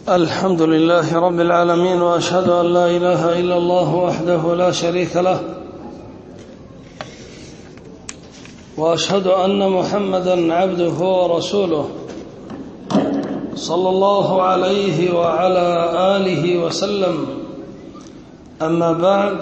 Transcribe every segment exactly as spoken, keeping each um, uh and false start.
الحمد لله رب العالمين، وأشهد أن لا إله إلا الله وحده لا شريك له، وأشهد أن محمدا عبده ورسوله صلى الله عليه وعلى آله وسلم. أما بعد،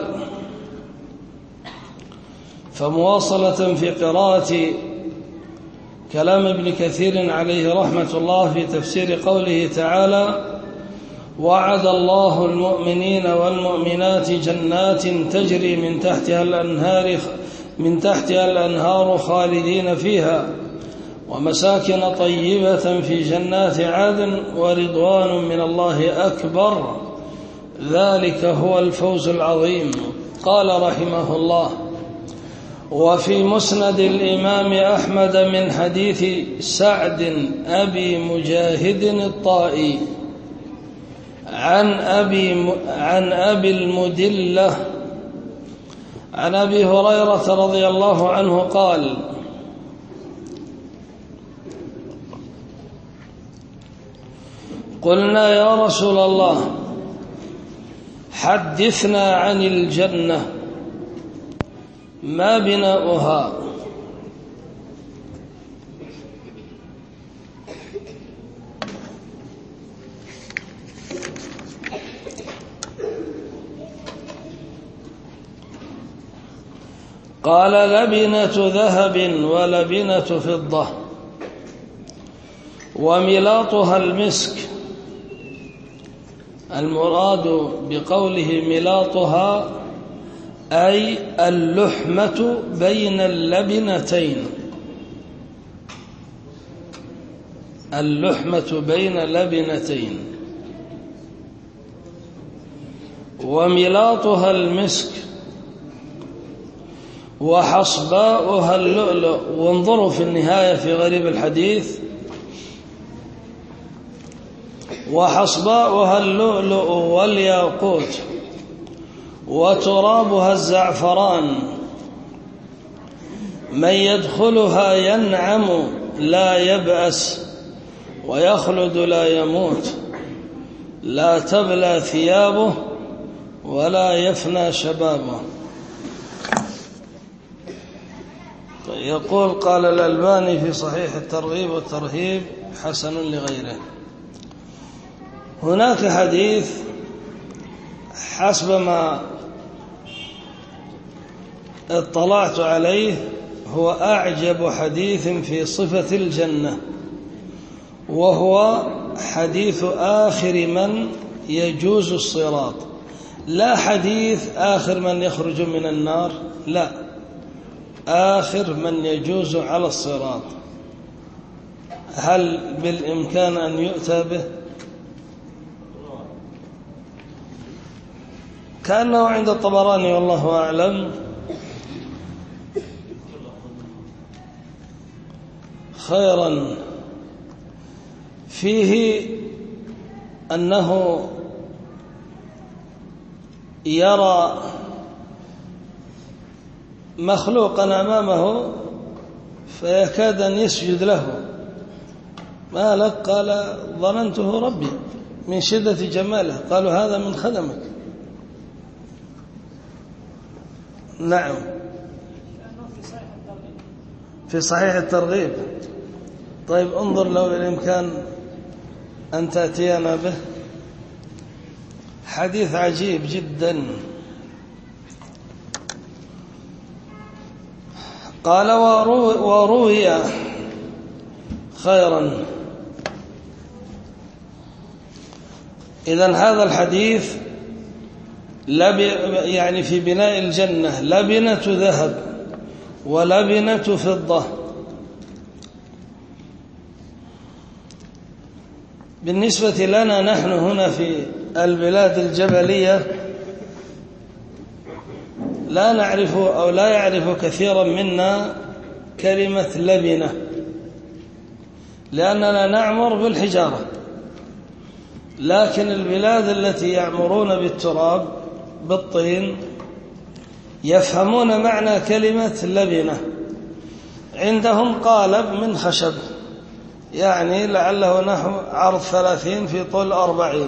فمواصلة في قراءة كلام ابن كثير عليه رحمة الله في تفسير قوله تعالى: وعد الله المؤمنين والمؤمنات جنات تجري من تحتها الأنهار من تحتها الأنهار خالدين فيها ومساكن طيبة في جنات عدن ورضوان من الله أكبر، ذلك هو الفوز العظيم. قال رحمه الله: وفي مسند الإمام أحمد من حديث سعد أبي مجاهد الطائي عن أبي, عن أبي المدلة عن أبي هريرة رضي الله عنه قال: قلنا يا رسول الله حدثنا عن الجنة، ما بناؤها؟ قال: لبنة ذهب ولبنة فضة وملاطها المسك. المراد بقوله ملاطها أي اللحمة بين اللبنتين، اللحمة بين لبنتين. وملاطها المسك وحصباؤها اللؤلؤ. وانظروا في النهاية في غريب الحديث: وحصباؤها اللؤلؤ والياقوت وترابها الزعفران، من يدخلها ينعم لا يبأس ويخلد لا يموت، لا تبلى ثيابه ولا يفنى شبابه. يقول: قال الألباني في صحيح الترغيب والترهيب حسن لغيره. هناك حديث حسب ما اطلعت عليه هو أعجب حديث في صفة الجنة، وهو حديث آخر من يجوز الصراط، لا حديث آخر من يخرج من النار، لا، آخر من يجوز على الصراط. هل بالإمكان أن يؤتى به؟ كأنه عند الطبراني والله أعلم. خيرا. فيه أنه يرى مخلوقا أمامه فيكاد أن يسجد له. ما لك؟ قال: ظننته ربي من شدة جماله. قالوا: هذا من خدمك. نعم، في صحيح الترغيب. طيب انظر لو بالإمكان أن تأتينا به، حديث عجيب جدا. قال: وروي خيرا. إذن هذا الحديث لب يعني في بناء الجنة لبنة ذهب ولبنة فضة. بالنسبة لنا نحن هنا في البلاد الجبلية لا نعرف أو لا يعرف كثيرا منا كلمة لبنة، لأننا نعمر بالحجارة. لكن البلاد التي يعمرون بالتراب بالطين يفهمون معنى كلمة لبنة. عندهم قالب من خشب يعني لعله نحو عرض ثلاثين في طول أربعين.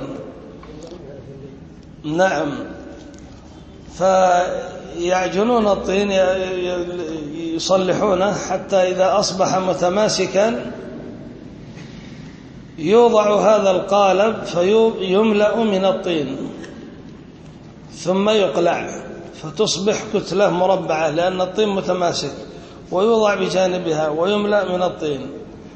نعم. فيعجنون الطين يصلحونه حتى إذا أصبح متماسكا يوضع هذا القالب فيملأ من الطين ثم يقلع فتصبح كتلة مربعة لأن الطين متماسك، ويوضع بجانبها ويملأ من الطين.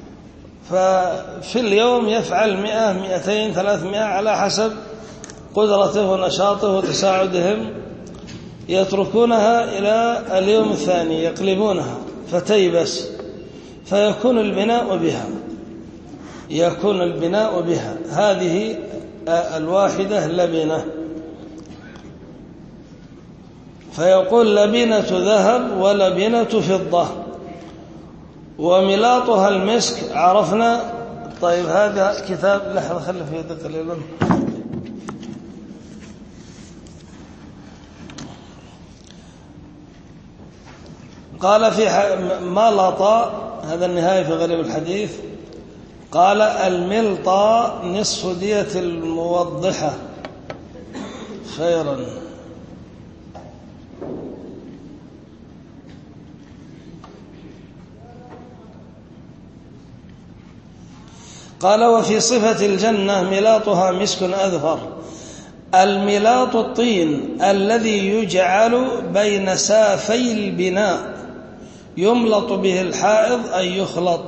ففي اليوم يفعل مئة مئتين ثلاثمائة على حسب قدرته ونشاطه وتساعدهم. يتركونها إلى اليوم الثاني يقلبونها فتيبس فيكون البناء بها يكون البناء بها هذه الواحدة لبنة. فيقول لبنة ذهب ولبنة فضة وملاطها المسك. عرفنا. طيب هذا كتاب، لحظة خلي في يدك قليلا. قال في ملطة، هذا النهاية في غريب الحديث، قال الملطة نصف دية الموضحة. خيرا. قال وفي صفة الجنة ملاطها مسك أذفر. الملاط الطين الذي يجعل بين سافي البناء يملط به الحائض أي يخلط.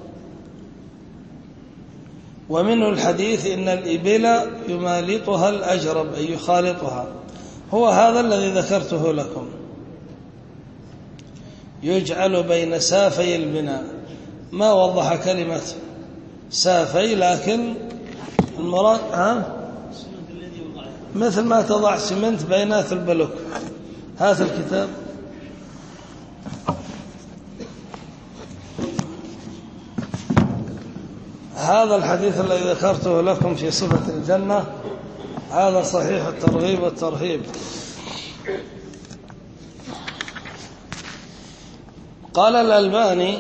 ومنه الحديث إن الإبل يمالطها الأجرب أي يخالطها، هو هذا الذي ذكرته لكم، يجعل بين سافي البناء. ما وضح كلمة سافي، لكن المراد ها مثل ما تضع سمنت بينات البلوك. هذا الكتاب هذا الحديث الذي ذكرته لكم في صفة الجنة هذا صحيح الترغيب والترهيب. قال الألباني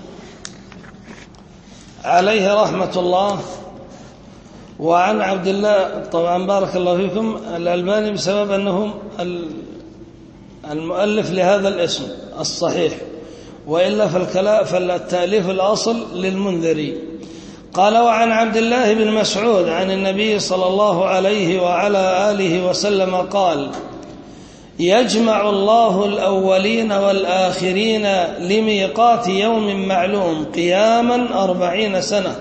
عليه رحمة الله، وعن عبد الله، طبعا بارك الله فيكم، الألباني بسبب أنه المؤلف لهذا الاسم الصحيح، وإلا فالتأليف الأصل للمنذري. قال وعن عبد الله بن مسعود عن النبي صلى الله عليه وعلى آله وسلم قال يجمع الله الأولين والآخرين لميقات يوم معلوم قياما أربعين سنة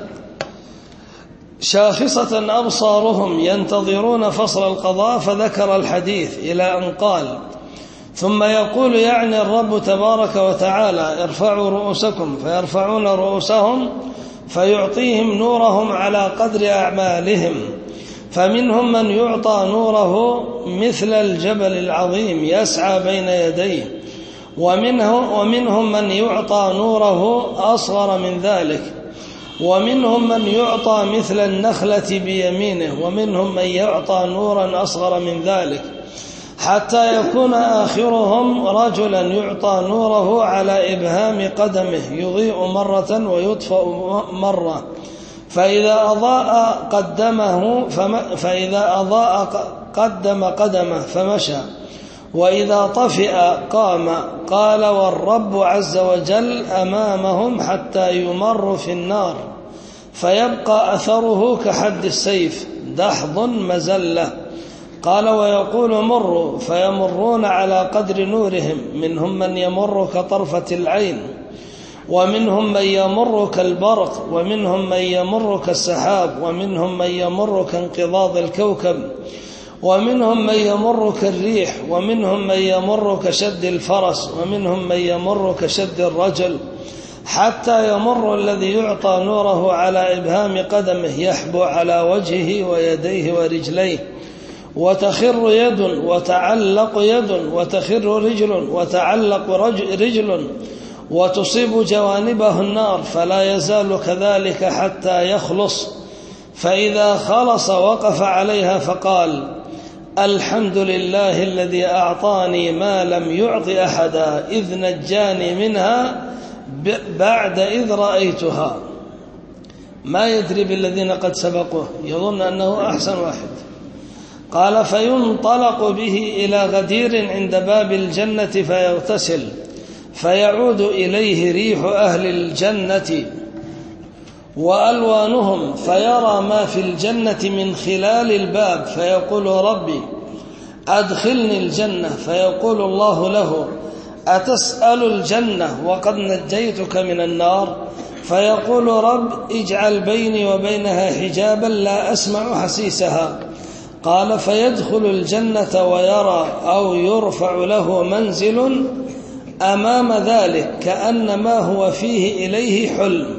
شاخصة أبصارهم ينتظرون فصل القضاء، فذكر الحديث إلى أن قال ثم يقول يعني الرب تبارك وتعالى ارفعوا رؤوسكم، فيرفعون رؤوسهم فيعطيهم نورهم على قدر أعمالهم، فمنهم من يعطى نوره مثل الجبل العظيم يسعى بين يديه، ومنه ومنهم من يعطى نوره أصغر من ذلك، ومنهم من يعطى مثل النخلة بيمينه، ومنهم من يعطى نورا أصغر من ذلك، حتى يكون آخرهم رجلا يعطى نوره على إبهام قدمه يضيء مرة ويطفأ مرة، فإذا أضاء قدمه فم فإذا أضاء قدم قدمه فمشى، وإذا طفئ قام. قال والرب عز وجل أمامهم حتى يمر في النار فيبقى أثره كحد السيف دحض مزلة. قال ويقول مروا فيمرون على قدر نورهم، منهم من يمر كطرفة العين، ومنهم من يمر كالبرق، ومنهم من يمر كالسحاب، ومنهم من يمر كانقضاض الكوكب، ومنهم من يمر كالريح، ومنهم من يمر كشد الفرس، ومنهم من يمر كشد الرجل، حتى يمر الذي يعطى نوره على إبهام قدمه يحبو على وجهه ويديه ورجليه، وتخر يد وتعلق يد، وتخر رجل وتعلق رجل، وتصيب جوانبه النار، فلا يزال كذلك حتى يخلص، فإذا خلص وقف عليها فقال الحمد لله الذي أعطاني ما لم يعط أحدا إذ نجاني منها بعد إذ رأيتها. ما يدري بالذين قد سبقوه، يظن أنه أحسن واحد. قال فينطلق به إلى غدير عند باب الجنة فيغتسل، فيعود إليه ريح أهل الجنة وألوانهم، فيرى ما في الجنة من خلال الباب، فيقول ربي أدخلني الجنة، فيقول الله له أتسأل الجنة وقد نجيتك من النار؟ فيقول رب اجعل بيني وبينها حجابا لا أسمع حسيسها. قال فيدخل الجنة ويرى أو يرفع له منزل أمام ذلك كأنما هو فيه إليه حلم،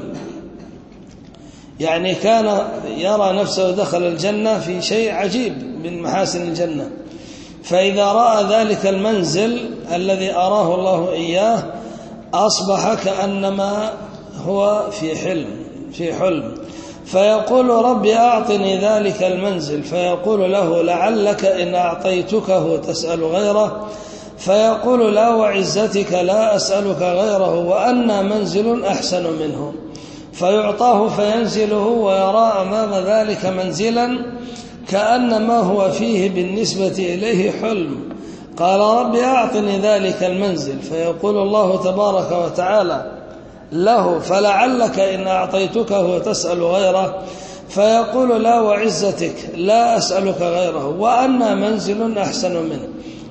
يعني كان يرى نفسه دخل الجنة في شيء عجيب من محاسن الجنة، فإذا رأى ذلك المنزل الذي أراه الله إياه أصبح كأنما هو في حلم في حلم فيقول ربي أعطني ذلك المنزل، فيقول له لعلك إن أعطيتكه تسأل غيره، فيقول لا وعزتك لا أسألك غيره، وأنا منزل أحسن منه، فيعطاه فينزله ويرى أمام ذلك منزلا كأنما هو فيه بالنسبة إليه حلم. قال ربي أعطني ذلك المنزل، فيقول الله تبارك وتعالى له فلعلك إن أعطيتكه تسأل غيره، فيقول لا وعزتك لا أسألك غيره، وأنا منزل أحسن منه،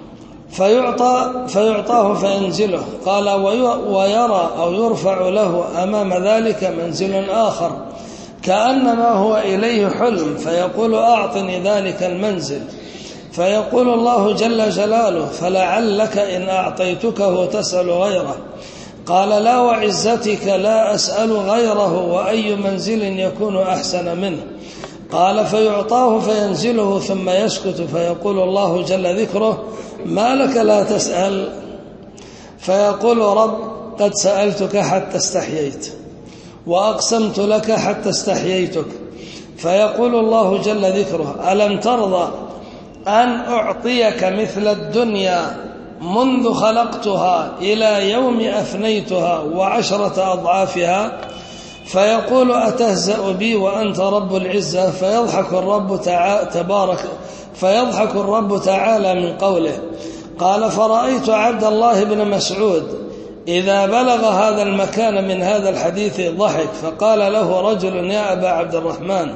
فيعطى فيعطاه فينزله. قال ويرى أو يرفع له أمام ذلك منزل آخر كأنما هو إليه حلم، فيقول أعطني ذلك المنزل، فيقول الله جل جلاله فلعلك إن أعطيتكه تسأل غيره. قال لا وعزتك لا أسأل غيره، وأي منزل يكون أحسن منه. قال فيعطاه فينزله ثم يسكت، فيقول الله جل ذكره ما لك لا تسأل؟ فيقول رب قد سألتك حتى استحييت، وأقسمت لك حتى استحييتك. فيقول الله جل ذكره ألم ترضى أن أعطيك مثل الدنيا منذ خلقتها إلى يوم أفنيتها وعشرة أضعافها؟ فيقول أتهزأ بي وأنت رب العزة؟ فيضحك الرب تعالى تبارك فيضحك الرب تعالى من قوله. قال فرأيت عبد الله بن مسعود إذا بلغ هذا المكان من هذا الحديث ضحك، فقال له رجل يا أبا عبد الرحمن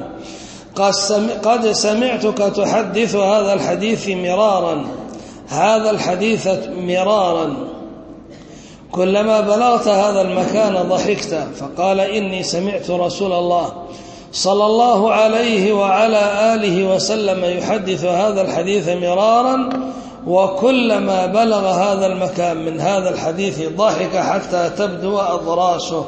قد سمعتك تحدث هذا الحديث مرارا هذا الحديث مرارا كلما بلغت هذا المكان ضحكت. فقال إني سمعت رسول الله صلى الله عليه وعلى آله وسلم يحدث هذا الحديث مرارا، وكلما بلغ هذا المكان من هذا الحديث ضحك حتى تبدو أضراسه.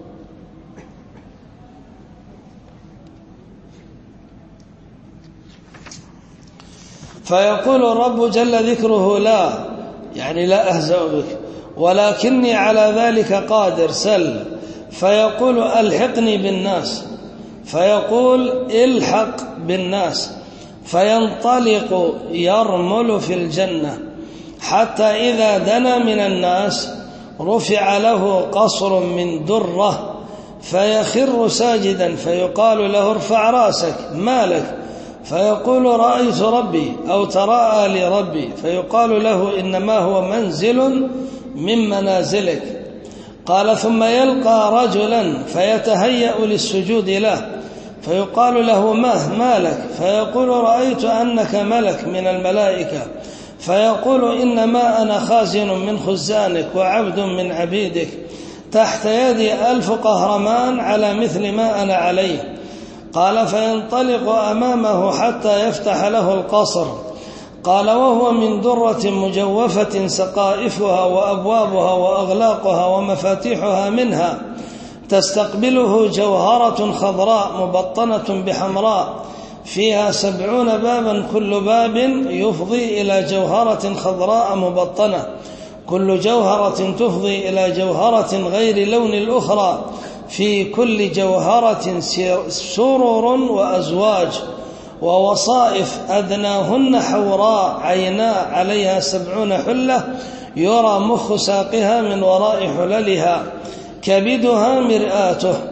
فيقول الرب جل ذكره لا، يعني لا أهزأ بك، ولكني على ذلك قادر، سل. فيقول ألحقني بالناس، فيقول الحق بالناس، فينطلق يرمل في الجنة حتى إذا دنا من الناس رفع له قصر من درة فيخر ساجدا، فيقال له ارفع راسك ما لك؟ فيقول رأيت ربي أو تراءى لربي، فيقال له إنما هو منزل من منازلك. قال ثم يلقى رجلا فيتهيأ للسجود له، فيقال له ما مالك؟ فيقول رأيت أنك ملك من الملائكة، فيقول إنما أنا خازن من خزانك وعبد من عبيدك، تحت يدي ألف قهرمان على مثل ما أنا عليه. قال فينطلق أمامه حتى يفتح له القصر. قال وهو من درة مجوفة سقائفها وأبوابها وأغلاقها ومفاتيحها منها، تستقبله جوهرة خضراء مبطنة بحمراء، فيها سبعون بابا كل باب يفضي إلى جوهرة خضراء مبطنة، كل جوهرة تفضي إلى جوهرة غير لون الأخرى، في كل جوهرة سرر وأزواج ووصائف أدناهن حوراء عيناء، عليها سبعون حلة يرى مخ ساقها من وراء حللها، كبدها مرآته.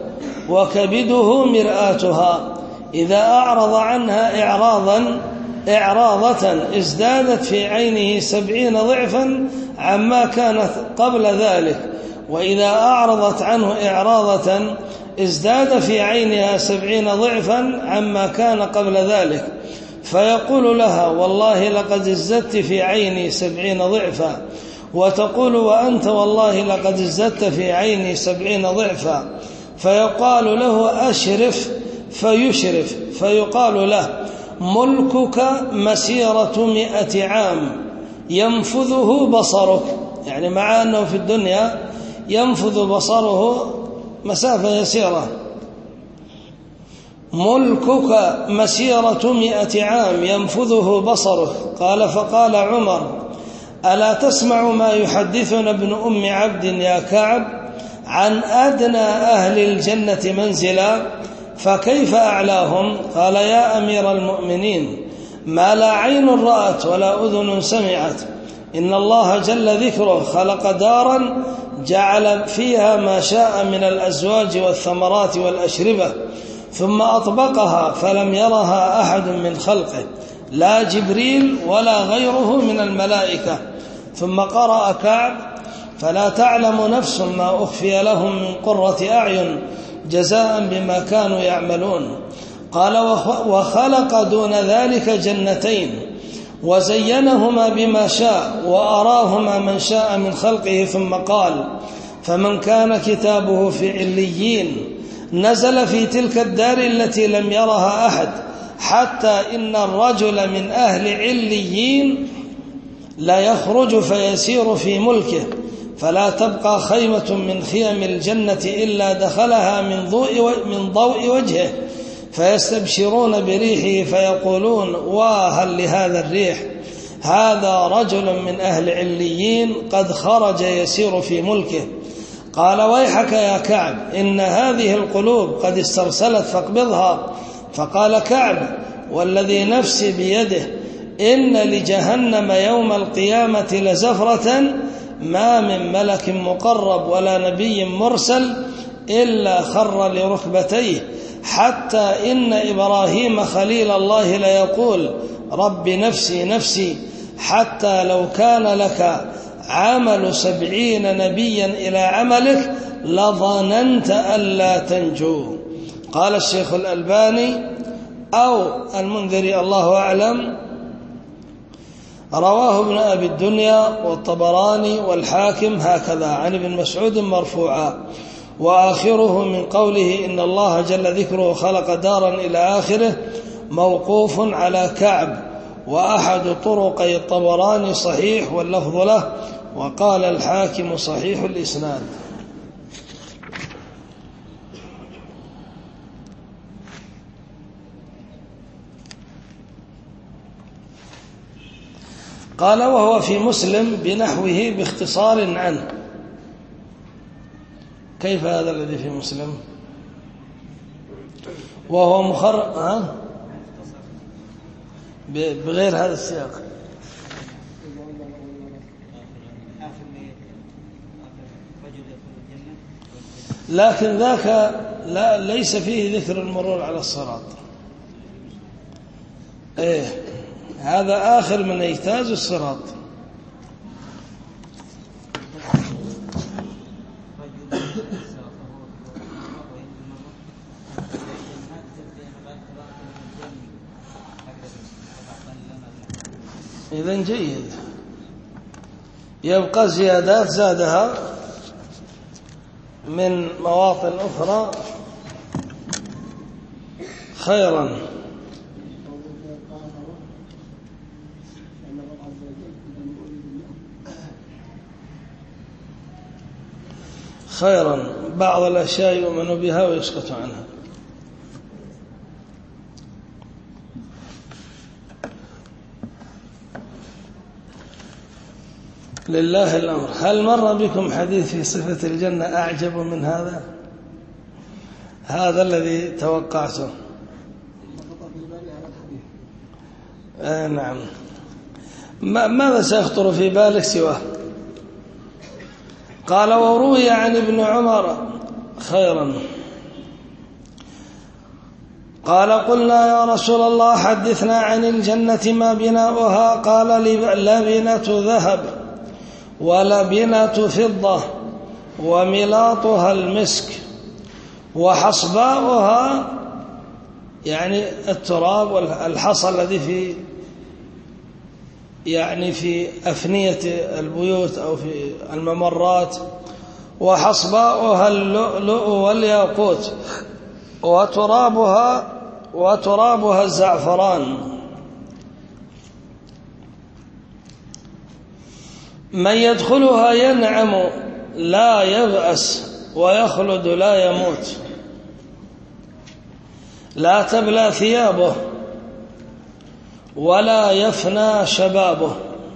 وكبده مرآتها، إذا أعرض عنها إعراضا إعراضة ازدادت في عينه سبعين ضعفا عما كانت قبل ذلك، وإذا أعرضت عنه إعراضة ازداد في عينها سبعين ضعفا عما كان قبل ذلك، فيقول لها والله لقد ازددت في عيني سبعين ضعفا، وتقول وأنت والله لقد ازددت في عيني سبعين ضعفا، فيقال له أشرف فيشرف، فيقال له ملكك مسيرة مئة عام ينفذه بصرك، يعني مع أنه في الدنيا ينفذ بصره مسافة يسيرة، ملكك مسيرة مئة عام ينفذه بصرك. قال فقال عمر ألا تسمع ما يحدثنا ابن أم عبد يا كعب عن أدنى أهل الجنة منزلا فكيف أعلاهم؟ قال يا أمير المؤمنين ما لا عين رأت ولا أذن سمعت، إن الله جل ذكره خلق دارا جعل فيها ما شاء من الأزواج والثمرات والأشربة ثم أطبقها فلم يرها أحد من خلقه لا جبريل ولا غيره من الملائكة. ثم قرأ كعب فلا تعلم نفس ما أخفي لهم من قرة أعين جزاء بما كانوا يعملون. قال وخلق دون ذلك جنتين وزينهما بما شاء وأراهما من شاء من خلقه، ثم قال فمن كان كتابه في عليين نزل في تلك الدار التي لم يرها أحد، حتى إن الرجل من أهل عليين لا يخرج فيسير في ملكه فلا تبقى خيمة من خيم الجنة إلا دخلها من ضوء من ضوء وجهه، فيستبشرون بريحه فيقولون وهل لهذا الريح، هذا رجل من أهل عليين قد خرج يسير في ملكه. قال ويحك يا كعب إن هذه القلوب قد استرسلت فاقبضها. فقال كعب والذي نفسي بيده إن لجهنم يوم القيامة لزفرة ما من ملك مقرب ولا نبي مرسل إلا خر لركبتيه، حتى إن إبراهيم خليل الله ليقول رب نفسي نفسي، حتى لو كان لك عمل سبعين نبيا إلى عملك لظننت ألا تنجو. قال الشيخ الألباني أو المنذري الله أعلم رواه ابن أبي الدنيا والطبراني والحاكم هكذا عن ابن مسعود مرفوعا، وآخره من قوله إن الله جل ذكره خلق دارا إلى آخره موقوف على كعب، وأحد طرقي الطبراني صحيح واللفظ له، وقال الحاكم صحيح الإسناد. قال وهو في مسلم بنحوه باختصار عنه. كيف هذا الذي في مسلم وهو مخرج ها بغير هذا السياق؟ لكن ذاك لا ليس فيه ذكر المرور على الصراط. ايه هذا آخر من يجتاز الصراط. إذن جيد، يبقى زيادات زادها من مواطن أخرى خيرا. خيرا بعض الأشياء يؤمن بها ويسكت عنها. لله الأمر. هل مر بكم حديث في صفة الجنة أعجب من هذا؟ هذا الذي توقعته. آه نعم. ماذا سيخطر في بالك سواه؟ قال وروي عن ابن عمر خيرا قال قلنا يا رسول الله حدثنا عن الجنة ما بناؤها؟ قال لبنة ذهب ولبنة فضة وملاطها المسك وحصباؤها يعني التراب والحصى الذي في يعني في أفنية البيوت أو في الممرات، وحصباؤها اللؤلؤ والياقوت وترابها وترابها الزعفران. من يدخلها ينعم لا يبأس ويخلد لا يموت، لا تبلى ثيابه ولا يفنى شبابه.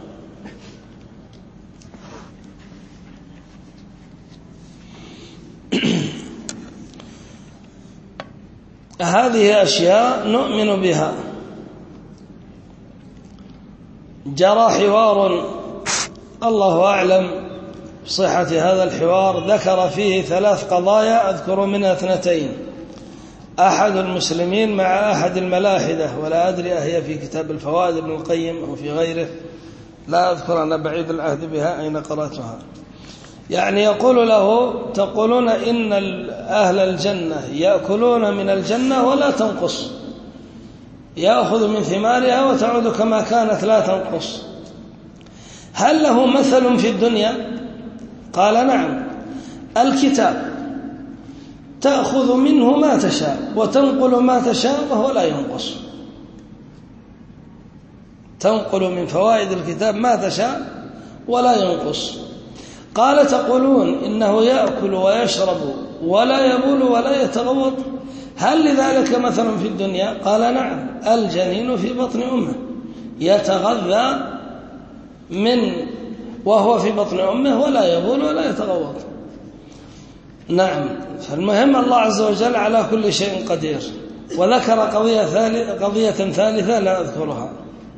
هذه أشياء نؤمن بها. جرى حوار الله أعلم بصحة هذا الحوار، ذكر فيه ثلاث قضايا أذكر منها اثنتين، أحد المسلمين مع أحد الملاحدة، ولا أدري أهي في كتاب الفوائد ابن القيم أو في غيره، لا أذكر، أنا بعيد العهد بها أين قرأتها. يعني يقول له تقولون إن أهل الجنة يأكلون من الجنة ولا تنقص، يأخذ من ثمارها وتعود كما كانت لا تنقص، هل له مثل في الدنيا؟ قال نعم، الكتاب تأخذ منه ما تشاء وتنقل ما تشاء وهو لا ينقص، تنقل من فوائد الكتاب ما تشاء ولا ينقص. قال تقولون إنه يأكل ويشرب ولا يبول ولا يتغوط، هل لذلك مثل في الدنيا؟ قال نعم، الجنين في بطن أمه يتغذى من وهو في بطن أمه ولا يبول ولا يتغوط. نعم، فالمهم الله عز وجل على كل شيء قدير. وذكر قضية ثالثة, قضية ثالثة لا أذكرها.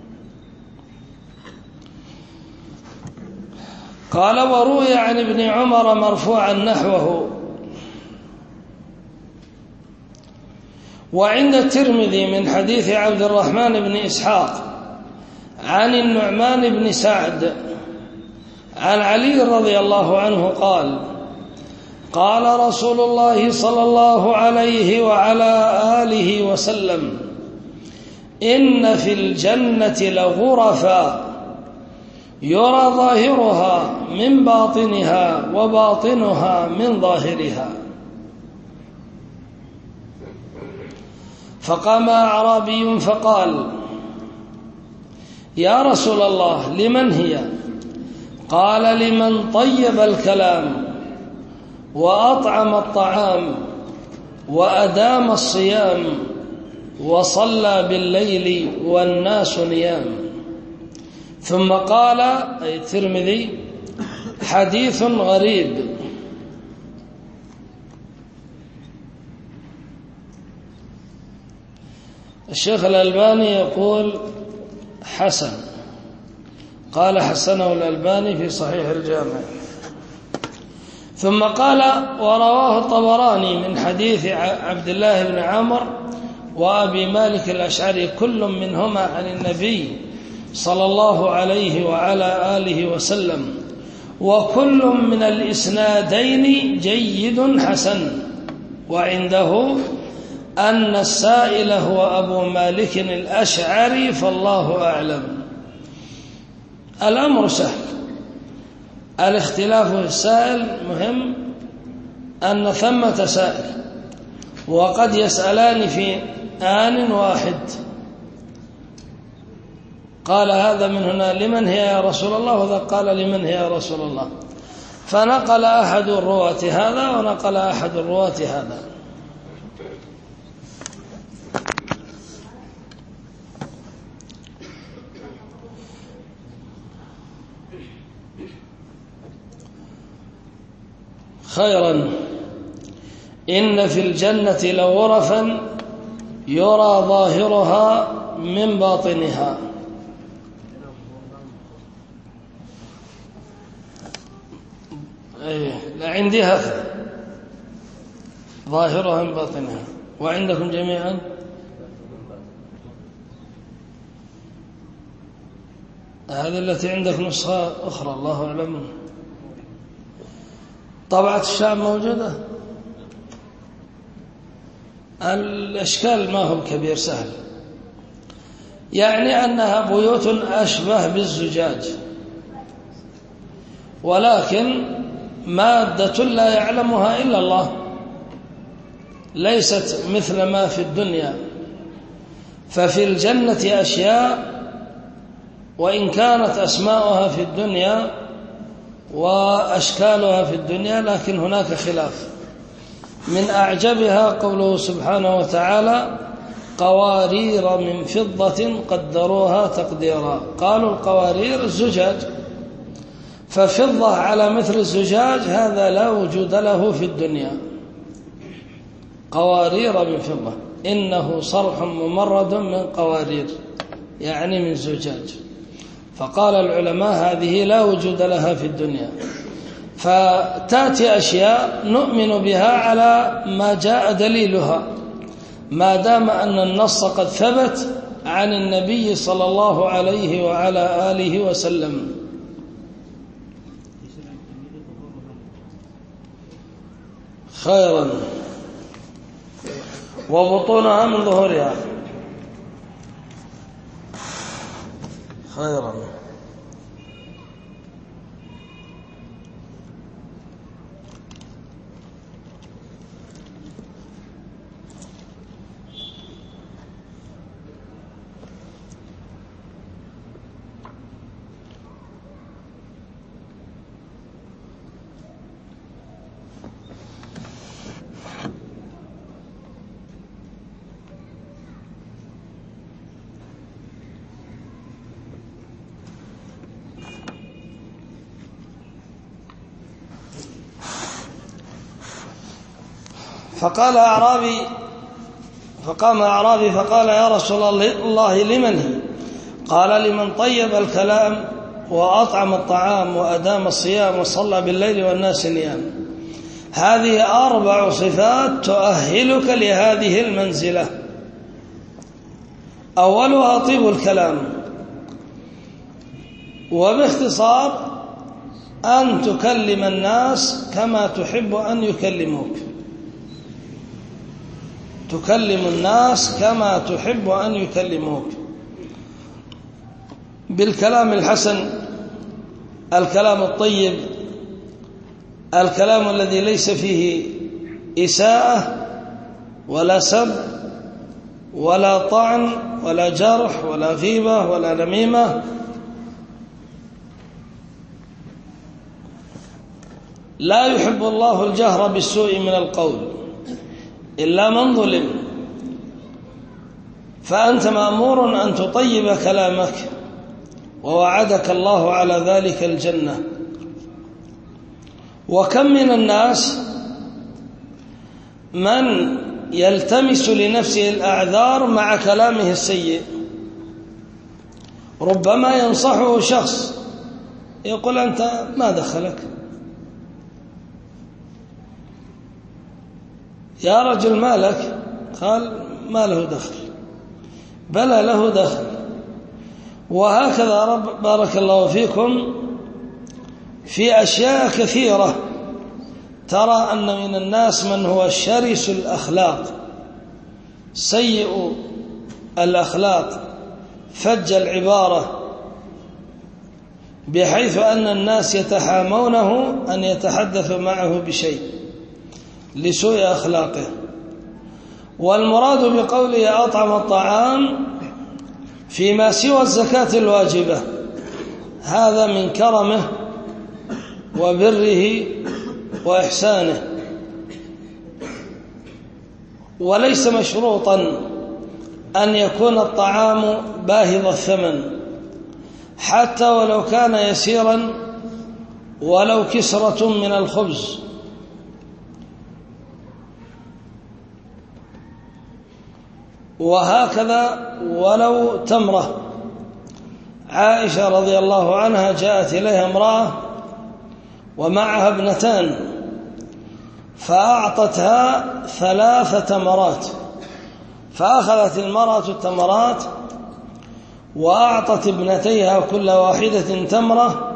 قال وروي عن ابن عمر مرفوعا نحوه، وعند الترمذي من حديث عبد الرحمن بن إسحاق عن النعمان بن سعد عن علي رضي الله عنه قال قال رسول الله صلى الله عليه وعلى آله وسلم إن في الجنة لغرفا يرى ظاهرها من باطنها وباطنها من ظاهرها. فقام أعرابي فقال يا رسول الله لمن هي؟ قال لمن طيب الكلام وأطعم الطعام وأدام الصيام وصلى بالليل والناس نيام. ثم قال أي الترمذي حديث غريب. الشيخ الألباني يقول حسن، قال حسنه الألباني في صحيح الجامع. ثم قال ورواه الطبراني من حديث عبد الله بن عمر وأبي مالك الأشعري كل منهما عن النبي صلى الله عليه وعلى آله وسلم، وكل من الإسنادين جيد حسن، وعنده أن السائل هو أبو مالك الأشعري فالله أعلم. الأمر سهل، الاختلاف في السائل مهم، أن ثمة سائل وقد يسألان في آن واحد. قال هذا من هنا لمن هي يا رسول الله، وذا قال لمن هي يا رسول الله، فنقل أحد الرواة هذا ونقل أحد الرواة هذا. خيرا. إن في الجنة لغرفا يرى ظاهرها من باطنها. أيه لا عندي هكذا ظاهرها من باطنها، وعندكم جميعا هذه التي عندك نسخة أخرى الله أعلم. طبعة الشام موجودة. الأشكال ما هو كبير سهل، يعني أنها بيوت أشبه بالزجاج، ولكن مادة لا يعلمها إلا الله، ليست مثل ما في الدنيا. ففي الجنة أشياء وإن كانت أسماؤها في الدنيا وأشكالها في الدنيا، لكن هناك خلاف. من أعجبها قوله سبحانه وتعالى: قوارير من فضة قدروها تقديرا. قالوا القوارير الزجاج، ففضة على مثل الزجاج هذا لا وجود له في الدنيا. قوارير من فضة، إنه صرح ممرد من قوارير، يعني من زجاج. فقال العلماء هذه لا وجود لها في الدنيا. فتأتي أشياء نؤمن بها على ما جاء دليلها، ما دام أن النص قد ثبت عن النبي صلى الله عليه وعلى آله وسلم. خيرا. وبطونها من ظهورها. خيرا. فقال أعرابي فقام أعرابي فقال: يا رسول الله لمن هي؟ قال: لمن طيب الكلام وأطعم الطعام وأدام الصيام وصلى بالليل والناس نيام. هذه أربع صفات تؤهلك لهذه المنزلة. أولها طيب الكلام، وباختصار أن تكلم الناس كما تحب أن يكلموك، تكلم الناس كما تحب أن يكلموك بالكلام الحسن، الكلام الطيب، الكلام الذي ليس فيه إساءة ولا سب ولا طعن ولا جرح ولا غيبة ولا نميمة. لا يحب الله الجهر بالسوء من القول إلا من ظلم، فأنت مأمور أن تطيب كلامك، ووعدك الله على ذلك الجنة. وكم من الناس من يلتمس لنفسه الأعذار مع كلامه السيء. ربما ينصحه شخص يقول: أنت ما دخلك يا رجل، ما لك؟ قال: ما له دخل. بلى له دخل. وهكذا رب بارك الله فيكم في أشياء كثيرة. ترى أن من الناس من هو شرس الأخلاق، سيء الأخلاق، فج العبارة، بحيث أن الناس يتحامونه أن يتحدثوا معه بشيء لسوء أخلاقه. والمراد بقوله أطعم الطعام فيما سوى الزكاة الواجبة، هذا من كرمه وبره وإحسانه، وليس مشروطا أن يكون الطعام باهظ الثمن، حتى ولو كان يسيرا، ولو كسرة من الخبز. وهكذا ولو تمرة. عائشة رضي الله عنها جاءت إليها امرأة ومعها ابنتان، فأعطتها ثلاث تمرات، فأخذت المرأة التمرات وأعطت ابنتيها كل واحدة تمرة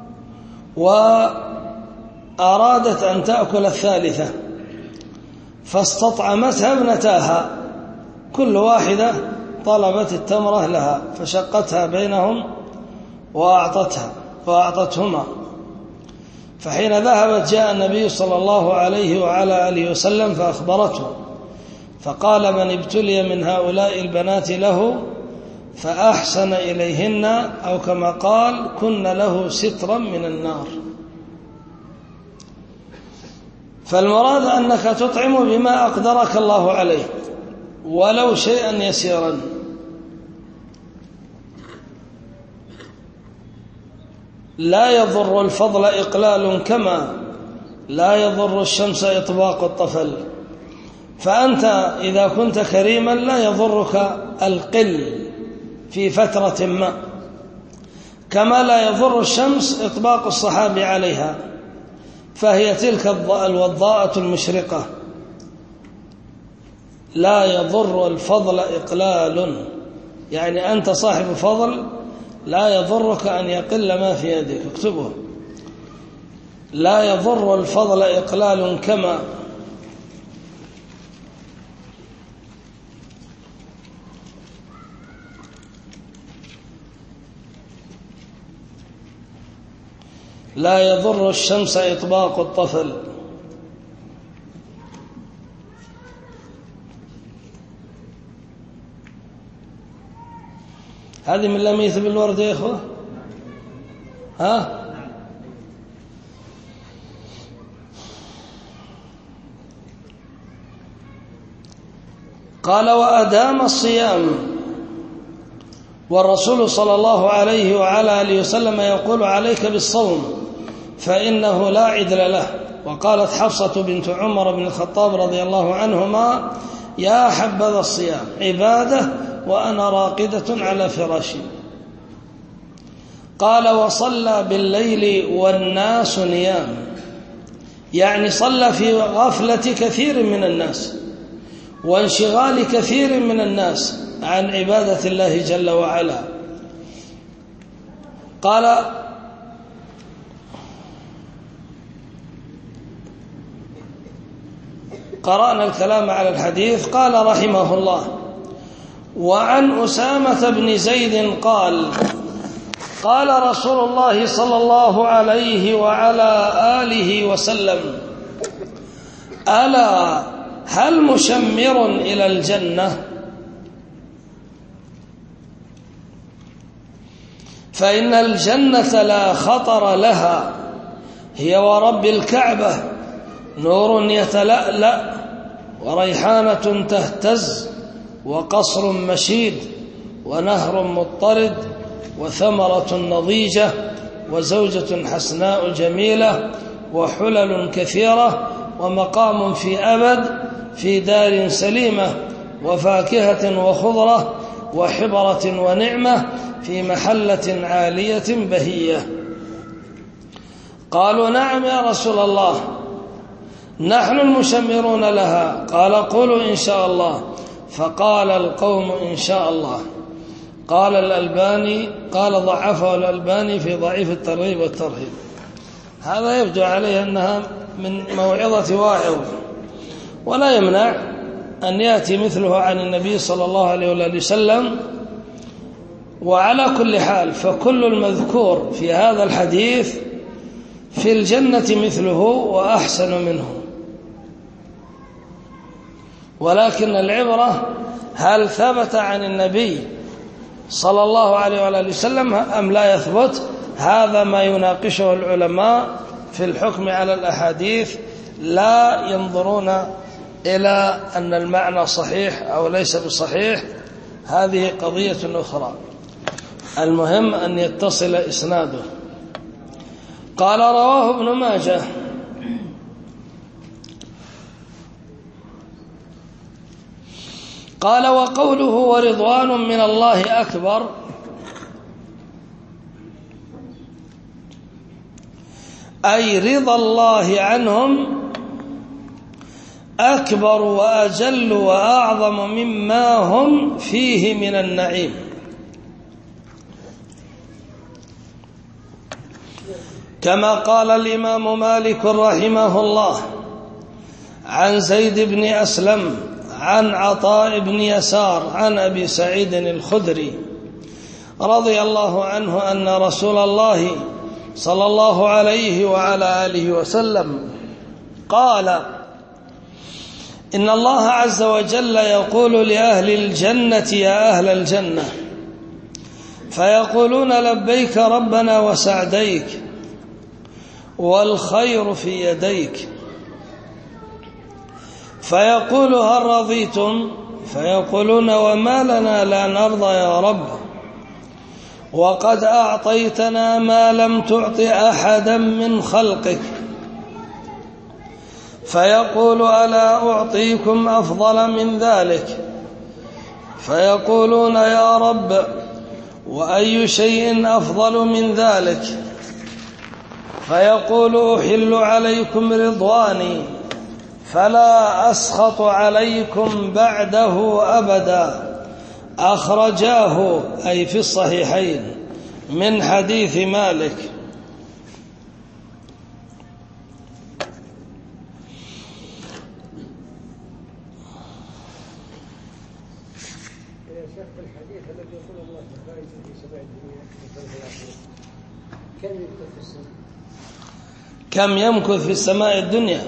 وأرادت أن تأكل الثالثة، فاستطعمتها ابنتاها، كل واحدة طلبت التمرة لها فشقتها بينهم وأعطتها وأعطتهما. فحين ذهبت جاء النبي صلى الله عليه وعلى آله وسلم فأخبرته، فقال: من ابتلي من هؤلاء البنات له فأحسن إليهن، أو كما قال: كن له سترا من النار. فالمراد أنك تطعم بما أقدرك الله عليه ولو شيئا يسيرا. لا يضر الفضل إقلال كما لا يضر الشمس إطباق الطفل. فأنت إذا كنت كريما لا يضرك القل في فترة ما، كما لا يضر الشمس إطباق الصحاب عليها، فهي تلك الوضاءة المشرقة. لا يضر الفضل إقلال، يعني أنت صاحب فضل لا يضرك أن يقل ما في يدك، اكتبه: لا يضر الفضل إقلال كما لا يضر الشمس إطباق الطفل. هذه من لميث بالورد يا إخوة؟ ها؟ قال: وأدام الصيام، والرسول صلى الله عليه وعلى آله وسلم يقول: عليك بالصوم فإنه لا عدل له. وقالت حفصة بنت عمر بن الخطاب رضي الله عنهما: يا حبذا الصيام عبادة وأنا راقدة على فراشي. قال: وصلى بالليل والناس نيام، يعني صلى في غفلة كثير من الناس وانشغال كثير من الناس عن عبادة الله جل وعلا. قال: قرأنا الكلام على الحديث. قال رحمه الله: وعن أسامة بن زيد قال: قال رسول الله صلى الله عليه وعلى آله وسلم: ألا هل مشمر إلى الجنة؟ فإن الجنة لا خطر لها، هي ورب الكعبة نور يتلألأ وريحانة تهتز وقصر مشيد ونهر مضطرد وثمرة نضيجة وزوجة حسناء جميلة وحلل كثيرة ومقام في أبد في دار سليمة وفاكهة وخضرة وحبرة ونعمة في محلة عالية بهية. قالوا: نعم يا رسول الله، نحن المشمرون لها. قال: قولوا إن شاء الله. فقال القوم: إن شاء الله. قال الألباني قال ضعفه الألباني في ضعيف الترغيب والترهيب. هذا يبدو عليه أنها من موعظة واعظ، ولا يمنع أن يأتي مثله عن النبي صلى الله عليه وسلم. وعلى كل حال فكل المذكور في هذا الحديث في الجنة مثله وأحسن منه، ولكن العبرة هل ثبت عن النبي صلى الله عليه وآله وسلم أم لا يثبت. هذا ما يناقشه العلماء في الحكم على الأحاديث، لا ينظرون إلى أن المعنى صحيح أو ليس بصحيح، هذه قضية أخرى. المهم أن يتصل إسناده. قال: رواه ابن ماجه. قال: وقوله ورضوان من الله أكبر، أي رضا الله عنهم أكبر وأجل وأعظم مما هم فيه من النعيم. كما قال الإمام مالك رحمه الله عن زيد بن أسلم عن عطاء بن يسار عن أبي سعيد الخدري رضي الله عنه أن رسول الله صلى الله عليه وعلى آله وسلم قال: إن الله عز وجل يقول لأهل الجنة: يا أهل الجنة، فيقولون: لبيك ربنا وسعديك، والخير في يديك. فيقول: هل رضيتم؟ فيقولون: وما لنا لا نرضى يا رب، وقد أعطيتنا ما لم تعط أحدا من خلقك. فيقول: ألا أعطيكم أفضل من ذلك؟ فيقولون: يا رب، وأي شيء أفضل من ذلك؟ فيقول: أحل عليكم رضواني فلا أسخط عليكم بعده أبدا. أخرجاه أي في الصحيحين من حديث مالك. كم يمكث في السماء الدنيا؟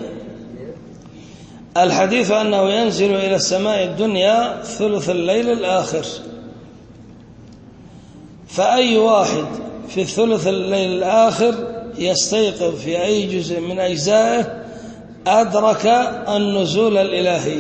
الحديث أنه ينزل إلى السماء الدنيا ثلث الليل الآخر، فأي واحد في الثلث الليل الآخر يستيقظ في أي جزء من أجزائه أدرك النزول الإلهي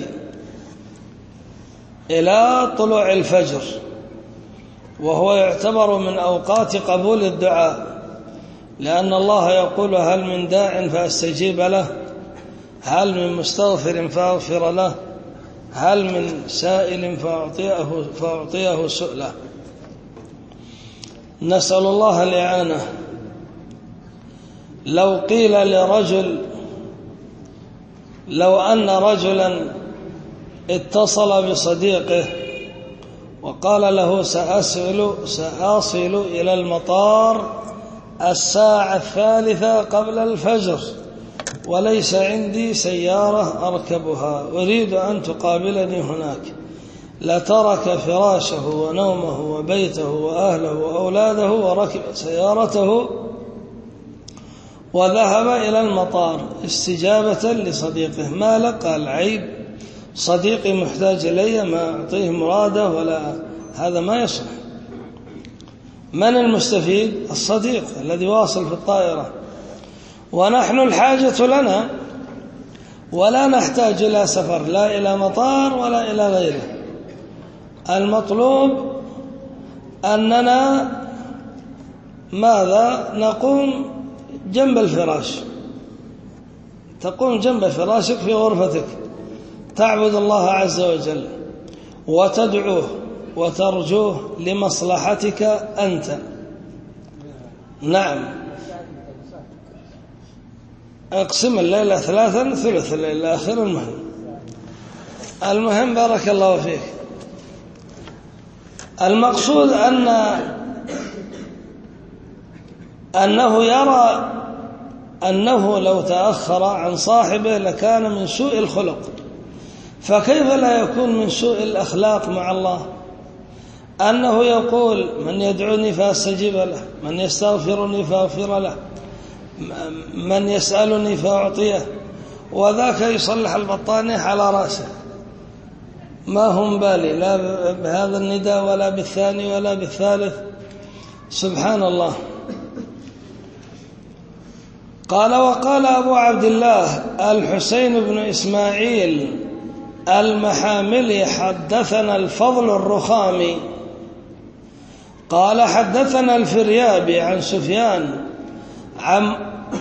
إلى طلوع الفجر، وهو يعتبر من أوقات قبول الدعاء، لأن الله يقول: هل من داع فأستجيب له، هل من مستغفر فأغفر له، هل من سائل فأعطيه, فأعطيه سؤله. نسأل الله الإعانة. لو قيل لرجل لو أن رجلا اتصل بصديقه وقال له: سأصل, سأصل إلى المطار الساعة الثالثة قبل الفجر وليس عندي سيارة أركبها، أريد أن تقابلني هناك، لترك فراشه ونومه وبيته وأهله وأولاده وركب سيارته وذهب إلى المطار استجابة لصديقه. ما لقى العيب، صديقي محتاج إلي، ما أعطيه مراده، ولا هذا ما يصح. من المستفيد؟ الصديق الذي واصل في الطائرة، ونحن الحاجة لنا، ولا نحتاج إلى سفر، لا إلى مطار ولا إلى غيره. المطلوب أننا ماذا؟ نقوم جنب الفراش، تقوم جنب فراشك في غرفتك، تعبد الله عز وجل وتدعوه وترجوه لمصلحتك أنت. نعم، اقسم الليلة ثلاثا، ثلث الليل الآخر. المهم المهم بارك الله فيك. المقصود أن أنه يرى أنه لو تأخر عن صاحبه لكان من سوء الخلق، فكيف لا يكون من سوء الأخلاق مع الله؟ أنه يقول: من يدعوني فأستجيب له، من يستغفرني فأغفر له، من يسألني فأعطيه، وذاك يصلح البطانية على رأسه، ما هم بالي لا بهذا النداء ولا بالثاني ولا بالثالث. سبحان الله. قال: وقال أبو عبد الله الحسين بن إسماعيل المحاملي: حدثنا الفضل الرخامي قال: حدثنا الفريابي عن سفيان عن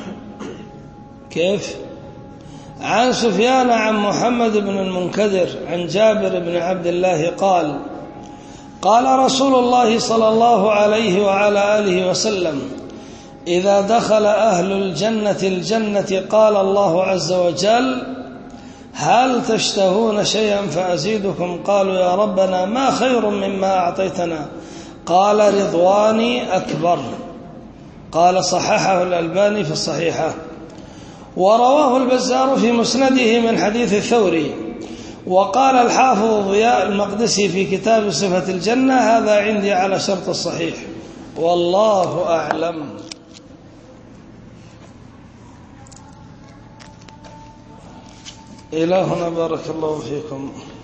كيف عن سفيان عن محمد بن المنكدر عن جابر بن عبد الله قال: قال رسول الله صلى الله عليه وعلى آله وسلم: إذا دخل أهل الجنة الجنة قال الله عز وجل: هل تشتهون شيئا فأزيدكم؟ قالوا: يا ربنا ما خير مما أعطيتنا؟ قال: رضواني أكبر. قال صححه الألباني في الصحيحة. ورواه البزار في مسنده من حديث الثوري. وقال الحافظ ضياء المقدسي في كتاب صفة الجنة هذا عندي على شرط الصحيح، والله أعلم. إلهنا بارك الله فيكم.